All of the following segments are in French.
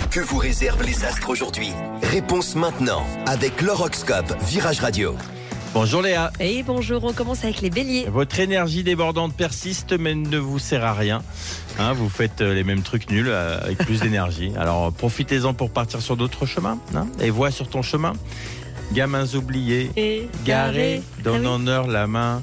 Que vous réservent les astres aujourd'hui? Réponse maintenant avec l'horoscope Virage Radio. Bonjour Léa. Et bonjour, on commence avec les béliers. Votre énergie débordante persiste mais ne vous sert à rien. Vous faites les mêmes trucs nuls avec plus d'énergie. Alors profitez-en pour partir sur d'autres chemins. Et vois sur ton chemin. Gamins oubliés, Et garés, donne en heure la main.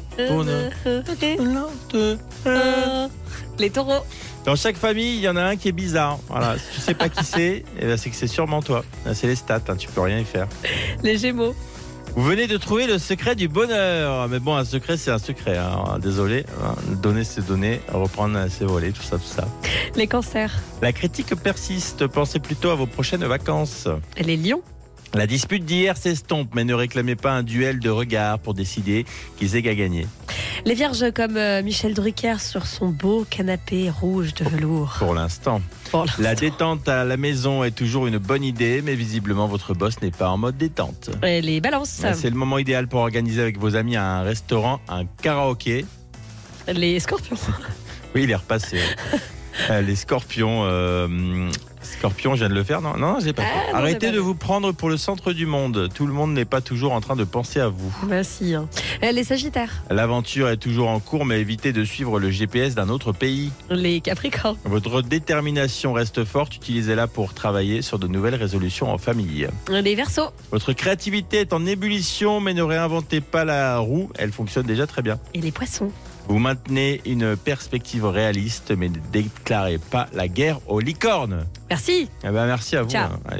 Les taureaux. Dans chaque famille, il y en a un qui est bizarre. Voilà, si tu sais pas qui c'est, c'est que c'est sûrement toi. C'est les stats, tu peux rien y faire. Les gémeaux. Vous venez de trouver le secret du bonheur. Mais bon, un secret, c'est un secret. Désolé, donner c'est donner, reprendre c'est voler, tout ça. Les cancers. La critique persiste. Pensez plutôt à vos prochaines vacances. Les lions. La dispute d'hier s'estompe, mais ne réclamez pas un duel de regards pour décider qui c'est qui a gagné. Les vierges comme Michel Drucker sur son beau canapé rouge de velours. Pour l'instant. La détente à la maison est toujours une bonne idée, mais visiblement votre boss n'est pas en mode détente. Et les balances. C'est le moment idéal pour organiser avec vos amis un restaurant, un karaoké. Les scorpions. Oui, il est repassé. Les scorpions. Scorpion, je viens de le faire. Non, j'ai pas fait. Arrêtez de vous prendre pour le centre du monde. Tout le monde n'est pas toujours en train de penser à vous. Bah si. Les sagittaires. L'aventure est toujours en cours, mais évitez de suivre le GPS d'un autre pays. Les capricornes. Votre détermination reste forte. Utilisez-la pour travailler sur de nouvelles résolutions en famille. Les verseaux. Votre créativité est en ébullition, mais ne réinventez pas la roue. Elle fonctionne déjà très bien. Et les poissons. Vous maintenez une perspective réaliste, mais ne déclarez pas la guerre aux licornes. Merci. Merci à vous. Ciao. Allez.